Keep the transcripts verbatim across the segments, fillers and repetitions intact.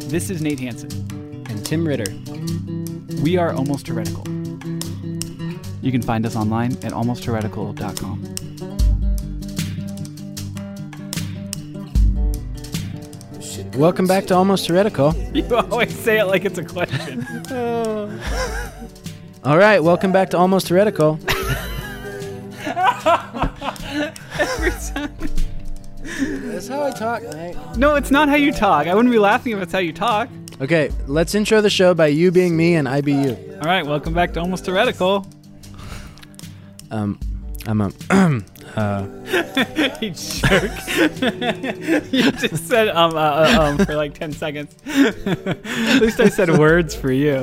This is Nate Hansen. And Tim Ritter. We are Almost Heretical. You can find us online at almost heretical dot com. Welcome back to Almost Heretical. You always say it like it's a question. All right, welcome back to Almost Heretical. Every time. That's how I talk, right? No, it's not how you talk. I wouldn't be laughing if it's how you talk. Okay, let's intro the show by you being me and I be you. All right, welcome back to Almost Heretical. Um, I'm a... uh, You jerk. You just said um, uh, uh, um for like ten seconds. At least I said words for you.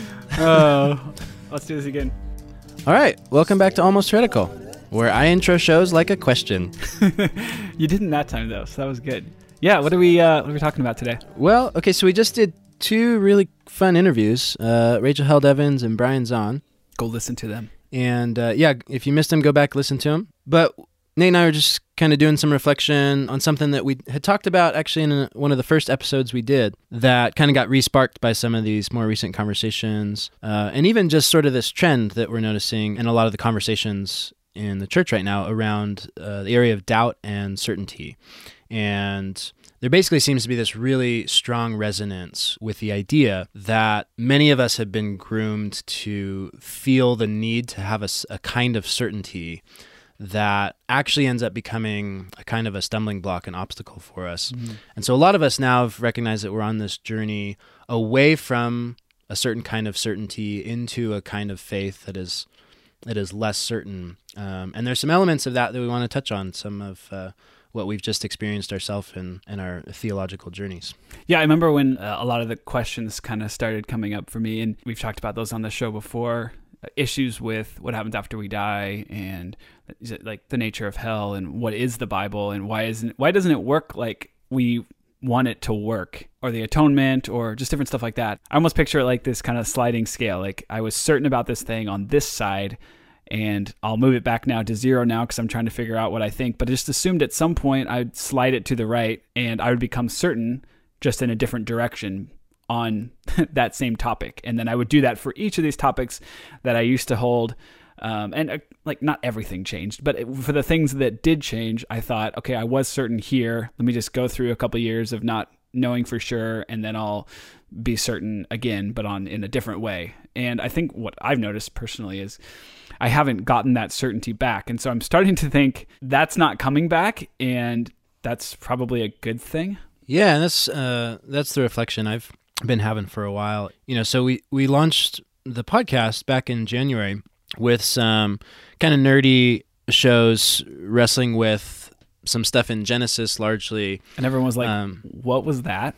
Oh, let's do this again. all right, welcome back to Almost Heretical, where I intro shows like a question. You didn't that time though, so that was good. Yeah, what are we uh, what are we talking about today? Well, okay, so we just did two really fun interviews, uh, Rachel Held Evans and Brian Zahn. Go listen to them. And uh, yeah, if you missed them, go back, listen to them. But Nate and I were just kind of doing some reflection on something that we had talked about actually in a, one of the first episodes we did that kind of got re-sparked by some of these more recent conversations. Uh, and even just sort of this trend that we're noticing in a lot of the conversations in the church right now around uh, the area of doubt and certainty. And there basically seems to be this really strong resonance with the idea that many of us have been groomed to feel the need to have a, a kind of certainty that actually ends up becoming a kind of a stumbling block, an obstacle for us. Mm-hmm. And so a lot of us now have recognized that we're on this journey away from a certain kind of certainty into a kind of faith that is that is less certain. Um, and there's some elements of that that we want to touch on, some of uh, what we've just experienced ourselves in, in our theological journeys. Yeah, I remember when uh, a lot of the questions kind of started coming up for me, and we've talked about those on the show before, uh, issues with what happens after we die, and is it like the nature of hell, and what is the Bible, and why isn't why doesn't it work like we want it to work, or the atonement, or just different stuff like that. I almost picture it like this kind of sliding scale. Like I was certain about this thing on this side, and I'll move it back now to zero now because I'm trying to figure out what I think. But I just assumed at some point I'd slide it to the right and I would become certain just in a different direction on that same topic. And then I would do that for each of these topics that I used to hold. Um, and uh, like not everything changed, but it, for the things that did change, I thought, okay, I was certain here. Let me just go through a couple of years of not knowing for sure, and then I'll be certain again, but on in a different way. And I think what I've noticed personally is I haven't gotten that certainty back. And so I'm starting to think that's not coming back, and that's probably a good thing. Yeah, and that's uh, that's the reflection I've been having for a while. You know, so we, we launched the podcast back in January with some kind of nerdy shows wrestling with some stuff in Genesis largely. And everyone was like, um, what was that?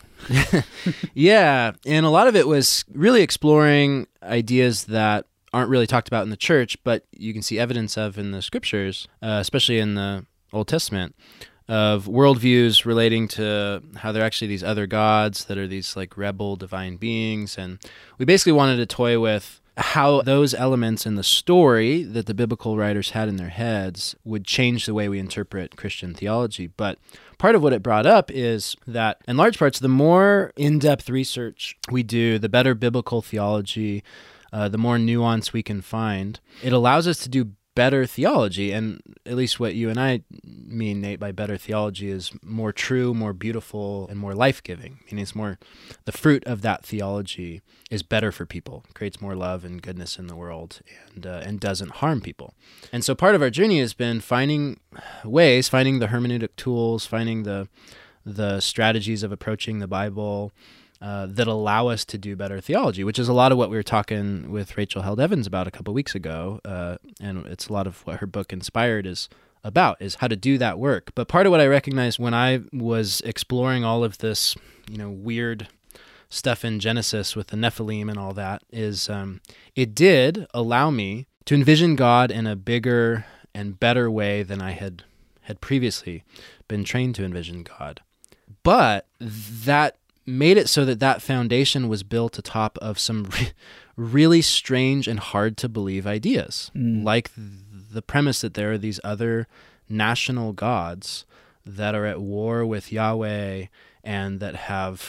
Yeah, and a lot of it was really exploring ideas that aren't really talked about in the church, but you can see evidence of in the scriptures, uh, especially in the Old Testament, of worldviews relating to how there are actually these other gods that are these like rebel divine beings. And we basically wanted to toy with how those elements in the story that the biblical writers had in their heads would change the way we interpret Christian theology. But part of what it brought up is that, in large parts, the more in-depth research we do, the better biblical theology, uh, the more nuance we can find. It allows us to do better theology, and at least what you and I mean, Nate, by better theology is more true, more beautiful, and more life-giving. Meaning it's more, the fruit of that theology is better for people, creates more love and goodness in the world, and uh, and doesn't harm people. And so part of our journey has been finding ways, finding the hermeneutic tools, finding the the strategies of approaching the Bible Uh, that allow us to do better theology, which is a lot of what we were talking with Rachel Held Evans about a couple of weeks ago, uh, and it's a lot of what her book Inspired is about, is how to do that work. But part of what I recognized when I was exploring all of this, you know, weird stuff in Genesis with the Nephilim and all that, is um, it did allow me to envision God in a bigger and better way than I had had previously been trained to envision God. But that made it so that that foundation was built atop of some re- really strange and hard to believe ideas, mm. like th- the premise that there are these other national gods that are at war with Yahweh and that have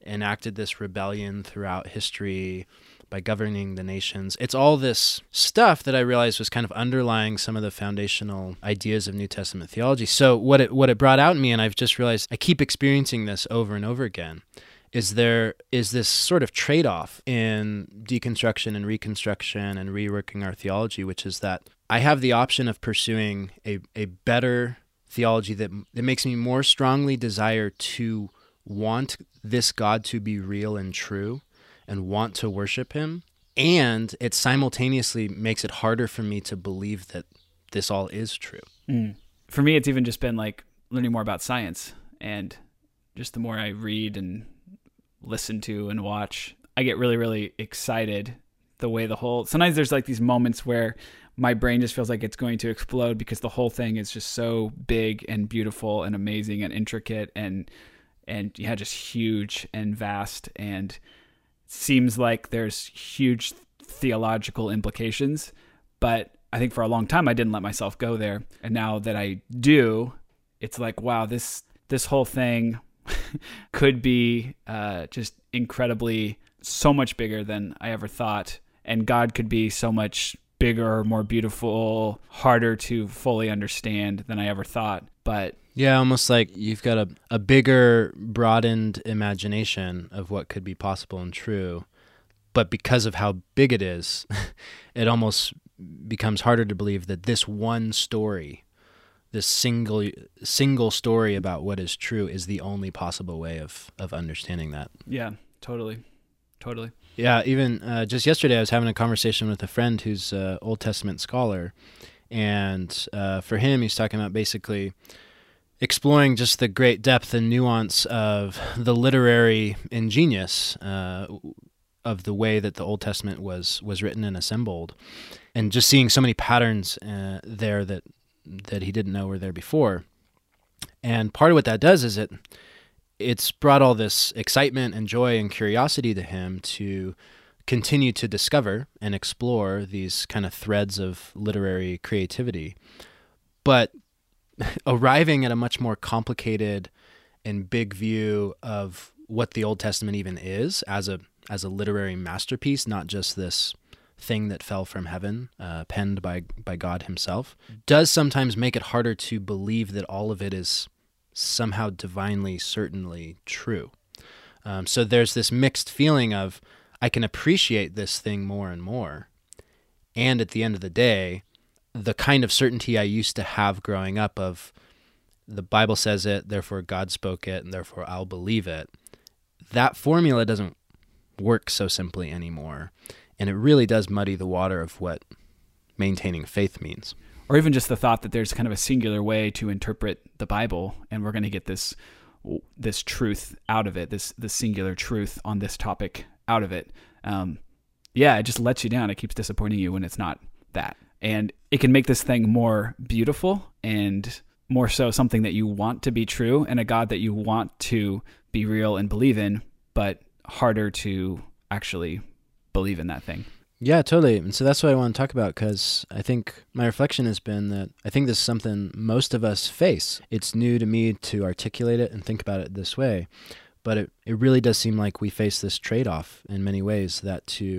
enacted this rebellion throughout history by governing the nations. It's all this stuff that I realized was kind of underlying some of the foundational ideas of New Testament theology. So what it what it brought out in me, and I've just realized I keep experiencing this over and over again, is there is this sort of trade-off in deconstruction and reconstruction and reworking our theology, which is that I have the option of pursuing a, a better theology that, that makes me more strongly desire to want this God to be real and true and want to worship him, and it simultaneously makes it harder for me to believe that this all is true. Mm. For me, it's even just been like learning more about science, and just the more I read and listen to and watch, I get really, really excited the way the whole, sometimes there's like these moments where my brain just feels like it's going to explode because the whole thing is just so big and beautiful and amazing and intricate and, and yeah, just huge and vast, and seems like there's huge theological implications. But I think for a long time I didn't let myself go there. And now that I do, it's like, wow, this, this whole thing could be uh, just incredibly so much bigger than I ever thought. And God could be so much bigger, more beautiful, harder to fully understand than I ever thought. But yeah, almost like you've got a, a bigger, broadened imagination of what could be possible and true. But because of how big it is, it almost becomes harder to believe that this one story, this single single story about what is true, is the only possible way of, of understanding that. Yeah, totally. Totally. Yeah, even uh, just yesterday I was having a conversation with a friend who's an Old Testament scholar, and uh, for him he's talking about basically exploring just the great depth and nuance of the literary ingenious uh, of the way that the Old Testament was was written and assembled, and just seeing so many patterns uh, there that that he didn't know were there before. And part of what that does is it it's brought all this excitement and joy and curiosity to him to continue to discover and explore these kind of threads of literary creativity. But arriving at a much more complicated and big view of what the Old Testament even is as a as a literary masterpiece, not just this thing that fell from heaven, uh, penned by by God himself, does sometimes make it harder to believe that all of it is somehow divinely, certainly true. Um, so there's this mixed feeling of, I can appreciate this thing more and more, and at the end of the day, the kind of certainty I used to have growing up of, the Bible says it, therefore God spoke it, and therefore I'll believe it, that formula doesn't work so simply anymore, and it really does muddy the water of what maintaining faith means. Or even just the thought that there's kind of a singular way to interpret the Bible, and we're going to get this this truth out of it, this this singular truth on this topic out of it. Um, yeah, it just lets you down. It keeps disappointing you when it's not that. And it can make this thing more beautiful and more so something that you want to be true, and a God that you want to be real and believe in, but harder to actually believe in that thing. Yeah, totally. And so that's what I want to talk about, because I think my reflection has been that I think this is something most of us face. It's new to me to articulate it and think about it this way, but it, it really does seem like we face this trade-off in many ways, that to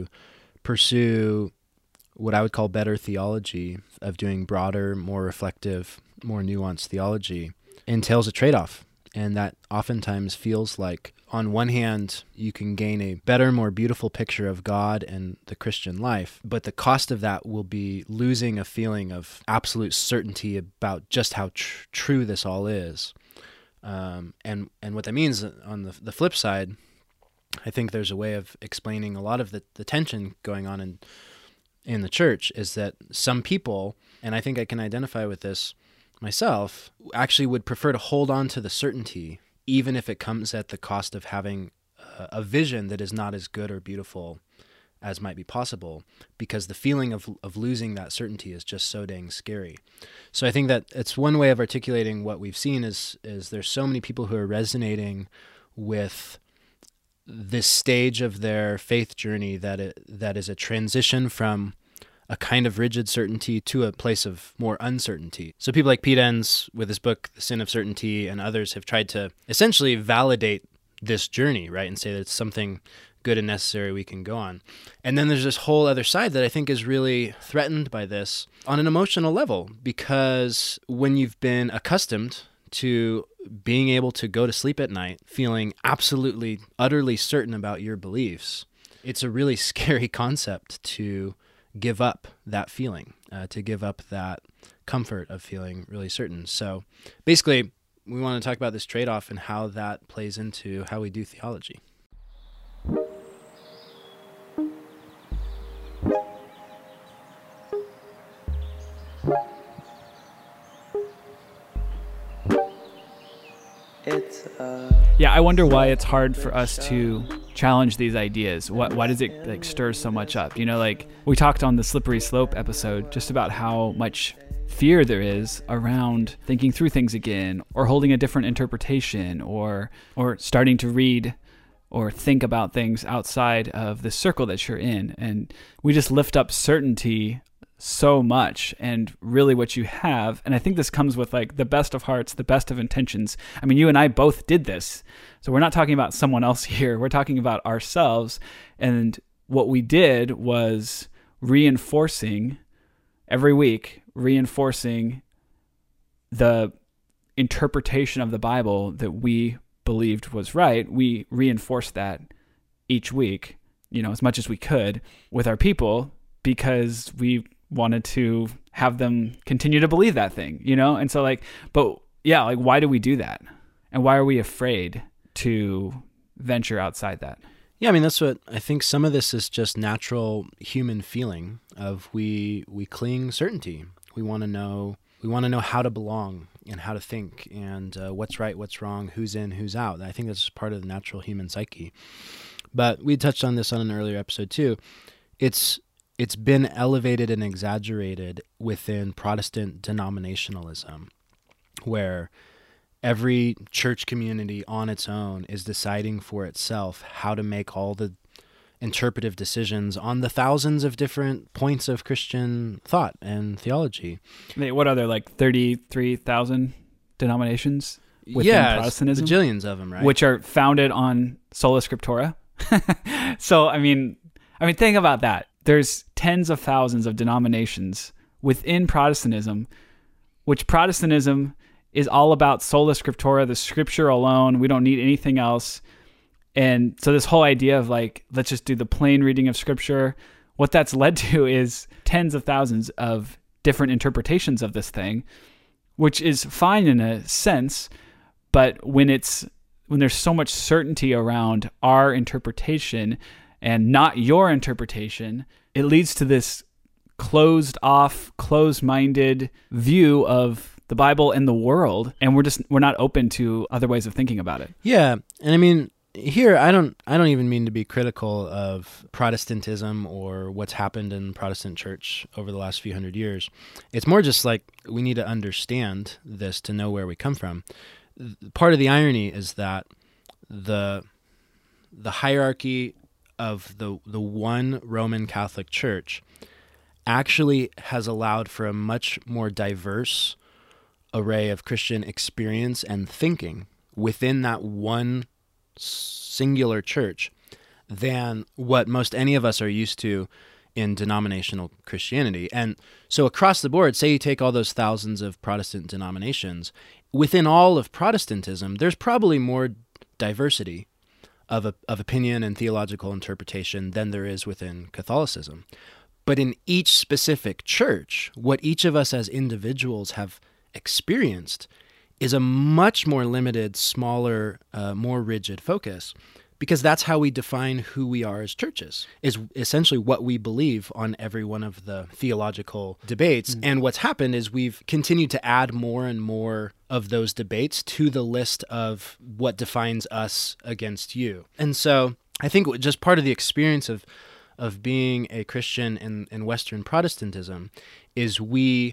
pursue what I would call better theology, of doing broader, more reflective, more nuanced theology, entails a trade-off. And that oftentimes feels like, on one hand, you can gain a better, more beautiful picture of God and the Christian life, but the cost of that will be losing a feeling of absolute certainty about just how tr- true this all is. Um, and, and what that means on the, the flip side, I think there's a way of explaining a lot of the, the tension going on in in the church, is that some people, and I think I can identify with this myself, actually would prefer to hold on to the certainty, even if it comes at the cost of having a, a vision that is not as good or beautiful as might be possible, because the feeling of of losing that certainty is just so dang scary. So I think that it's one way of articulating what we've seen is is there's so many people who are resonating with this stage of their faith journey that it, that is a transition from a kind of rigid certainty to a place of more uncertainty. So people like Pete Enns with his book, The Sin of Certainty, and others have tried to essentially validate this journey, right? And say that it's something good and necessary we can go on. And then there's this whole other side that I think is really threatened by this on an emotional level, because when you've been accustomed to being able to go to sleep at night feeling absolutely, utterly certain about your beliefs, it's a really scary concept to give up that feeling, uh, to give up that comfort of feeling really certain. So basically, we want to talk about this trade-off and how that plays into how we do theology. It's, uh... Yeah, I wonder why it's hard for us to challenge these ideas. Why, why does it like stir so much up? You know, like we talked on the Slippery Slope episode just about how much fear there is around thinking through things again, or holding a different interpretation, or or starting to read or think about things outside of the circle that you're in. And we just lift up certainty so much, and really what you have, and I think this comes with like the best of hearts, the best of intentions. I mean, you and I both did this, so we're not talking about someone else here, we're talking about ourselves. And what we did was reinforcing every week, reinforcing the interpretation of the Bible that we believed was right. We reinforced that each week, you know, as much as we could with our people, because we wanted to have them continue to believe that thing, you know? And so like, but yeah, like why do we do that? And why are we afraid to venture outside that? Yeah, I mean, that's what I think. Some of this is just natural human feeling of we we cling certainty. We want to know we want to know how to belong and how to think, and uh, what's right, what's wrong, who's in, who's out. I think that's part of the natural human psyche. But we touched on this on an earlier episode too. It's It's been elevated and exaggerated within Protestant denominationalism, where every church community on its own is deciding for itself how to make all the interpretive decisions on the thousands of different points of Christian thought and theology. Wait, what are there, like thirty-three thousand denominations within yeah, Protestantism? Bajillions of them, right? Which are founded on sola scriptura. So, I mean, I mean, think about that. There's tens of thousands of denominations within Protestantism, which Protestantism is all about sola scriptura, the scripture alone. We don't need anything else. And so this whole idea of like, let's just do the plain reading of scripture, what that's led to is tens of thousands of different interpretations of this thing, which is fine in a sense. But when it's, when there's so much certainty around our interpretation and not your interpretation, it leads to this closed off, closed-minded view of the Bible and the world, and we're just we're not open to other ways of thinking about it. Yeah, and I mean, here I don't I don't even mean to be critical of Protestantism or what's happened in Protestant church over the last few hundred years. It's more just like we need to understand this to know where we come from. Part of the irony is that the the hierarchy of the the one Roman Catholic Church actually has allowed for a much more diverse array of Christian experience and thinking within that one singular church than what most any of us are used to in denominational Christianity. And so across the board, say you take all those thousands of Protestant denominations, within all of Protestantism, there's probably more diversity of a, of opinion and theological interpretation than there is within Catholicism. But in each specific church, what each of us as individuals have experienced is a much more limited, smaller, uh, more rigid focus, because that's how we define who we are as churches, is essentially what we believe on every one of the theological debates. Mm-hmm. And what's happened is we've continued to add more and more of those debates to the list of what defines us against you. And so I think just part of the experience of of being a Christian in, in Western Protestantism is we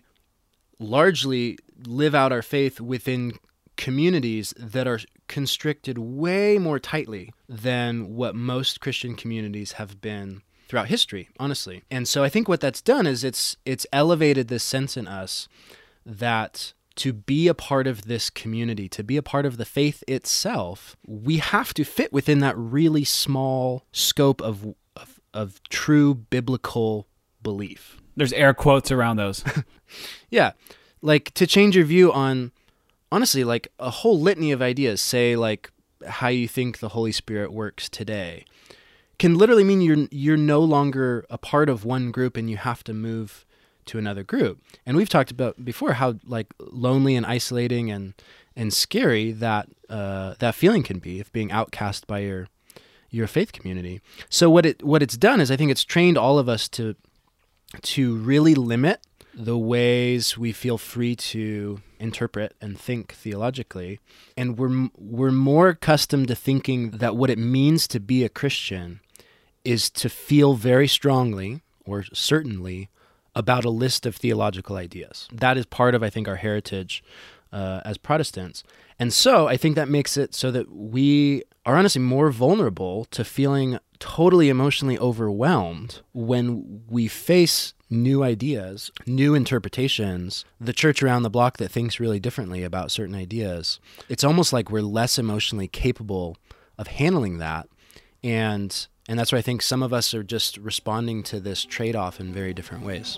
largely live out our faith within communities that are constricted way more tightly than what most Christian communities have been throughout history, honestly. And so I think what that's done is it's it's elevated this sense in us that to be a part of this community, to be a part of the faith itself, we have to fit within that really small scope of of, of true biblical belief. There's air quotes around those. Yeah. Like, to change your view on, honestly, like a whole litany of ideas, say like how you think the Holy Spirit works today, can literally mean you're you're no longer a part of one group and you have to move to another group. And we've talked about before how like lonely and isolating and and scary that uh, that feeling can be of being outcast by your your faith community. So what it what it's done is I think it's trained all of us to to really limit the ways we feel free to interpret and think theologically. And we're we're more accustomed to thinking that what it means to be a Christian is to feel very strongly or certainly about a list of theological ideas. That is part of, I think, our heritage uh, as Protestants. And so I think that makes it so that we are honestly more vulnerable to feeling totally emotionally overwhelmed when we face new ideas, new interpretations, the church around the block that thinks really differently about certain ideas. It's almost like we're less emotionally capable of handling that. And and that's why I think some of us are just responding to this trade-off in very different ways.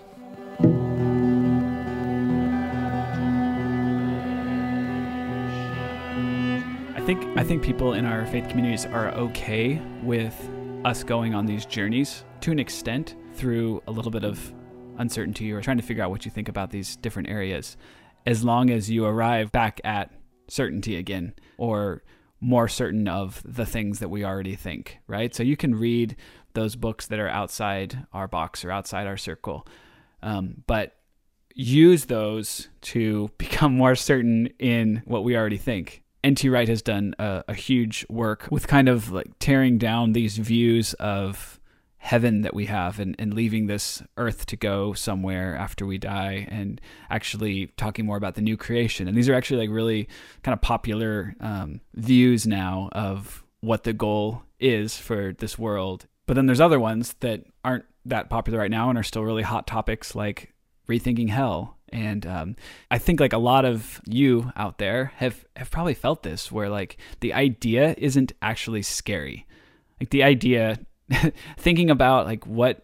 I think I think people in our faith communities are okay with us going on these journeys to an extent through a little bit of uncertainty or trying to figure out what you think about these different areas, as long as you arrive back at certainty again, or more certain of the things that we already think, right? So you can read those books that are outside our box or outside our circle, um, but use those to become more certain in what we already think. N T Wright has done a, a huge work with kind of like tearing down these views of heaven that we have and, and leaving this earth to go somewhere after we die, and actually talking more about the new creation. And these are actually like really kind of popular um, views now of what the goal is for this world. But then there's other ones that aren't that popular right now and are still really hot topics, like rethinking hell. And um, I think like a lot of you out there have, have probably felt this, where like the idea isn't actually scary. Like the idea, thinking about like what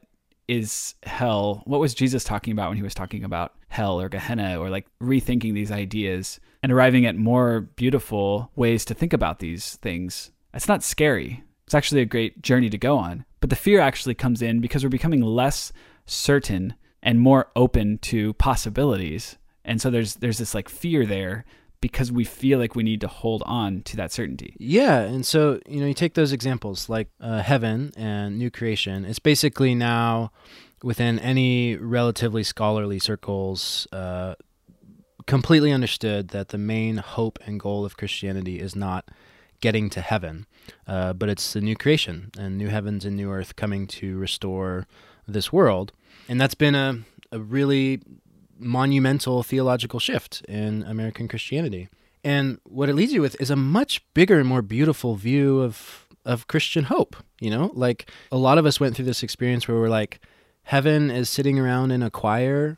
is hell, what was Jesus talking about when he was talking about hell or Gehenna, or like rethinking these ideas and arriving at more beautiful ways to think about these things. It's not scary. It's actually a great journey to go on. But the fear actually comes in because we're becoming less certain and more open to possibilities. And so there's there's this like fear there because we feel like we need to hold on to that certainty. Yeah, and so, you know, you take those examples like uh, heaven and new creation. It's basically now within any relatively scholarly circles uh, completely understood that the main hope and goal of Christianity is not getting to heaven, uh, but it's the new creation and new heavens and new earth coming to restore this world. And that's been a, a really monumental theological shift in American Christianity. And what it leads you with is a much bigger and more beautiful view of of Christian hope. You know, like a lot of us went through this experience where we're like, heaven is sitting around in a choir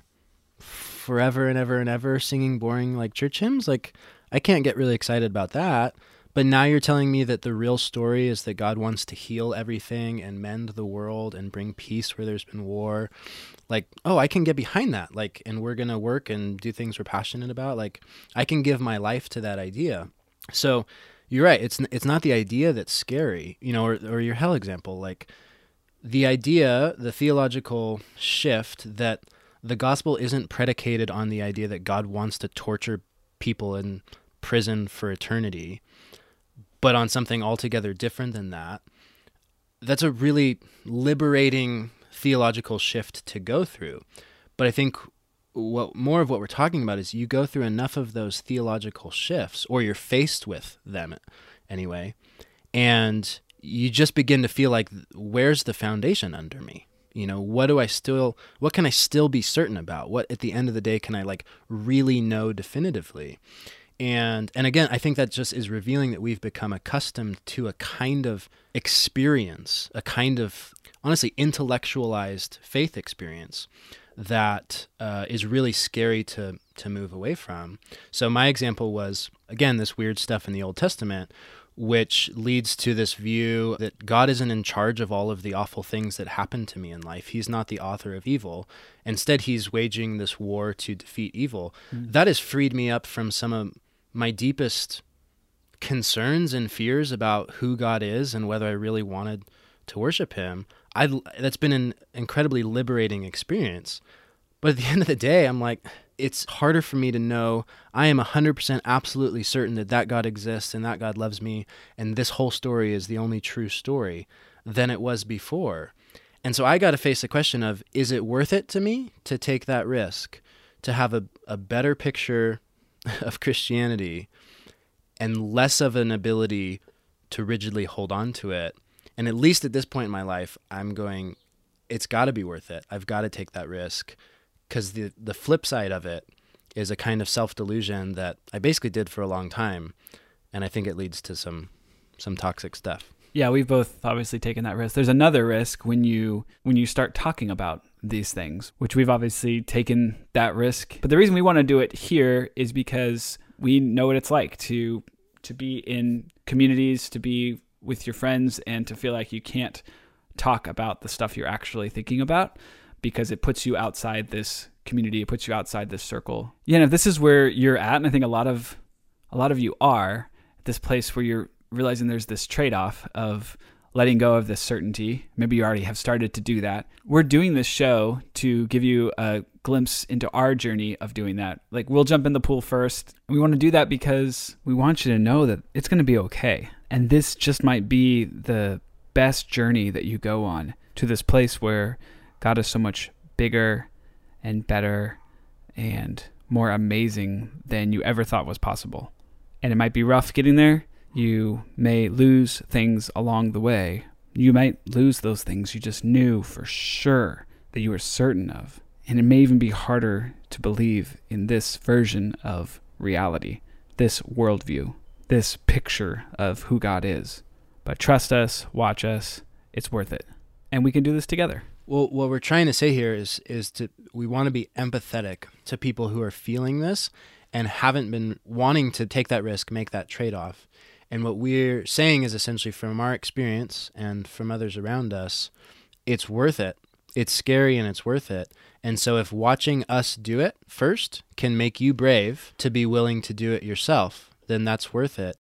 forever and ever and ever singing boring like church hymns. Like, I can't get really excited about that. But now you're telling me that the real story is that God wants to heal everything and mend the world and bring peace where there's been war. Like, oh, I can get behind that. Like, and we're going to work and do things we're passionate about. Like, I can give my life to that idea. So you're right. It's it's not the idea that's scary, you know, or, or your hell example. Like, the idea, the theological shift that the gospel isn't predicated on the idea that God wants to torture people in prison for eternity, but on something altogether different than that. That's a really liberating theological shift to go through. But I think what more of what we're talking about is you go through enough of those theological shifts, or you're faced with them anyway, and you just begin to feel like, where's the foundation under me? You know, what do I still, what can I still be certain about? What at the end of the day can I like really know definitively? And and again, I think that just is revealing that we've become accustomed to a kind of experience, a kind of honestly intellectualized faith experience that uh, is really scary to to move away from. So my example was, again, this weird stuff in the Old Testament, which leads to this view that God isn't in charge of all of the awful things that happen to me in life. He's not the author of evil. Instead, he's waging this war to defeat evil. Mm. That has freed me up from some of my deepest concerns and fears about who God is and whether I really wanted to worship him. I that's been an incredibly liberating experience. But at the end of the day, I'm like, it's harder for me to know I am one hundred percent absolutely certain that that God exists and that God loves me and this whole story is the only true story than it was before. And so I got to face the question of, is it worth it to me to take that risk, to have a, a better picture of Christianity and less of an ability to rigidly hold on to it? And at least at this point in my life, I'm going, it's got to be worth it. I've got to take that risk, because the, the flip side of it is a kind of self-delusion that I basically did for a long time, and I think it leads to some some toxic stuff. Yeah, we've both obviously taken that risk. There's another risk when you when you start talking about these things, which we've obviously taken that risk. But the reason we want to do it here is because we know what it's like to to be in communities, to be with your friends, and to feel like you can't talk about the stuff you're actually thinking about because it puts you outside this community, it puts you outside this circle. Yeah, and if this is where you're at, and I think a lot of a lot of you are at this place where you're realizing there's this trade-off of letting go of this certainty. Maybe you already have started to do that. We're doing this show to give you a glimpse into our journey of doing that. Like, we'll jump in the pool first. And we want to do that because we want you to know that it's going to be okay. And this just might be the best journey that you go on to this place where God is so much bigger and better and more amazing than you ever thought was possible. And it might be rough getting there. You may lose things along the way. You might lose those things you just knew for sure that you were certain of. And it may even be harder to believe in this version of reality, this worldview, this picture of who God is. But trust us, watch us, it's worth it. And we can do this together. Well, what we're trying to say here is is to we want to be empathetic to people who are feeling this and haven't been wanting to take that risk, make that trade-off. And what we're saying is essentially, from our experience and from others around us, it's worth it. It's scary and it's worth it. And so if watching us do it first can make you brave to be willing to do it yourself, then that's worth it.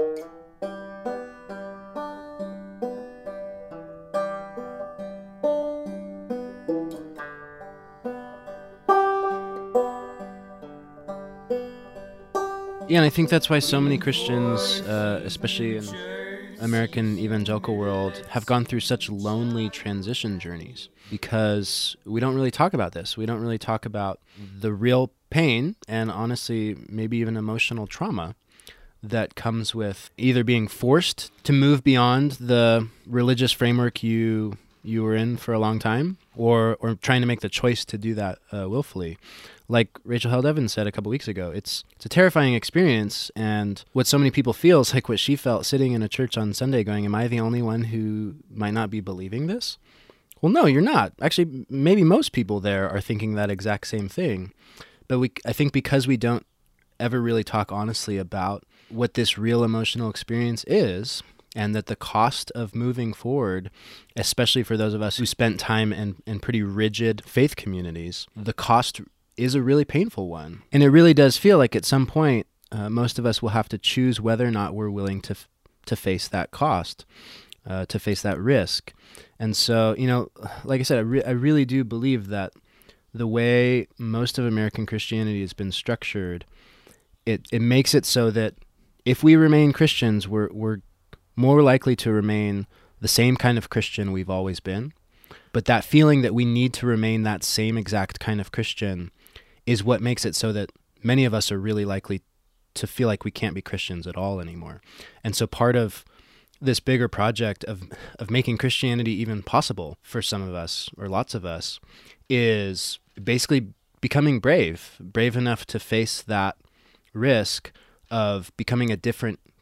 Yeah, and I think that's why so many Christians, uh, especially in American evangelical world, have gone through such lonely transition journeys, because we don't really talk about this. We don't really talk about the real pain and, honestly, maybe even emotional trauma that comes with either being forced to move beyond the religious framework you you were in for a long time, or or trying to make the choice to do that uh, willfully. Like Rachel Held Evans said a couple weeks ago, it's it's a terrifying experience, and what so many people feel is like what she felt sitting in a church on Sunday going, am I the only one who might not be believing this? Well, no, you're not. Actually, maybe most people there are thinking that exact same thing. But we, I think because we don't ever really talk honestly about what this real emotional experience is, and that the cost of moving forward, especially for those of us who spent time in, in pretty rigid faith communities, the cost is a really painful one. And it really does feel like at some point, uh, most of us will have to choose whether or not we're willing to f- to face that cost, uh, to face that risk. And so, you know, like I said, I, re- I really do believe that the way most of American Christianity has been structured, it, it makes it so that if we remain Christians, we're we're more likely to remain the same kind of Christian we've always been. But that feeling that we need to remain that same exact kind of Christian is what makes it so that many of us are really likely to feel like we can't be Christians at all anymore. And so part of this bigger project of of making Christianity even possible for some of us, or lots of us, is basically becoming brave, brave enough to face that risk of becoming a different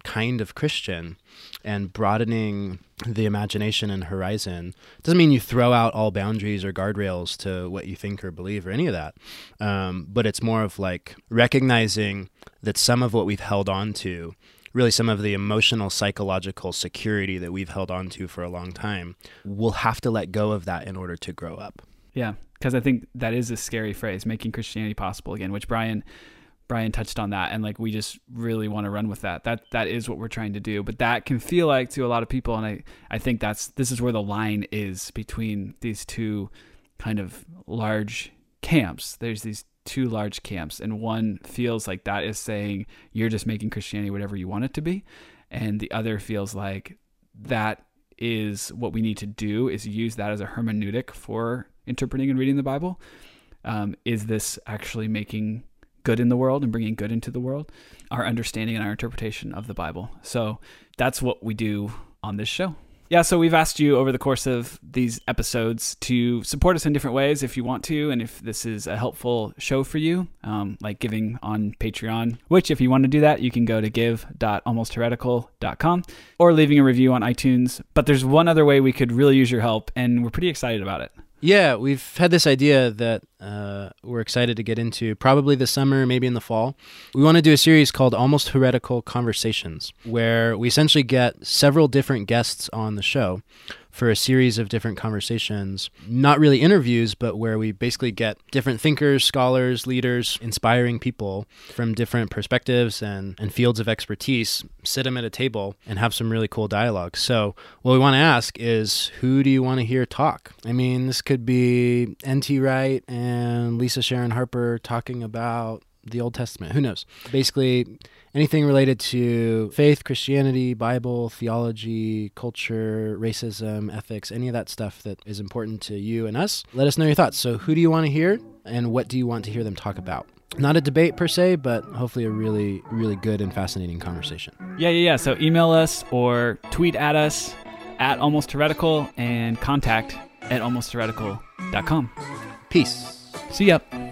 kind of Christian and broadening the imagination and horizon. Doesn't mean you throw out all boundaries or guardrails to what you think or believe or any of that. Um, but it's more of like recognizing that some of what we've held on to, really some of the emotional, psychological security that we've held on to for a long time, we'll have to let go of that in order to grow up. Yeah, because I think that is a scary phrase, making Christianity possible again, which Brian Brian touched on that, and like we just really want to run with that. That that is what we're trying to do. But that can feel like to a lot of people, and I, I think that's this is where the line is between these two kind of large camps. There's these two large camps, and one feels like that is saying you're just making Christianity whatever you want it to be, and the other feels like that is what we need to do, is use that as a hermeneutic for interpreting and reading the Bible. Um, is this actually making good in the world and bringing good into the world? Our understanding and our interpretation of the Bible. So that's what we do on this show. Yeah, so we've asked you over the course of these episodes to support us in different ways if you want to, and if this is a helpful show for you, um, like giving on Patreon, which if you want to do that, you can go to give dot almost heretical dot com or leaving a review on iTunes. But there's one other way we could really use your help, and we're pretty excited about it. Yeah, we've had this idea that uh, we're excited to get into probably this summer, maybe in the fall. We want to do a series called Almost Heretical Conversations, where we essentially get several different guests on the show for a series of different conversations, not really interviews, but where we basically get different thinkers, scholars, leaders, inspiring people from different perspectives and, and fields of expertise, sit them at a table and have some really cool dialogue. So what we want to ask is, who do you want to hear talk? I mean, this could be N T Wright and Lisa Sharon Harper talking about the Old Testament. Who knows? Basically, anything related to faith, Christianity, Bible, theology, culture, racism, ethics, any of that stuff that is important to you and us. Let us know your thoughts. So who do you want to hear, and what do you want to hear them talk about? Not a debate per se, but hopefully a really, really good and fascinating conversation. Yeah, yeah, yeah. So email us or tweet at us at Almost Heretical and contact at almost heretical dot com. Peace. See ya.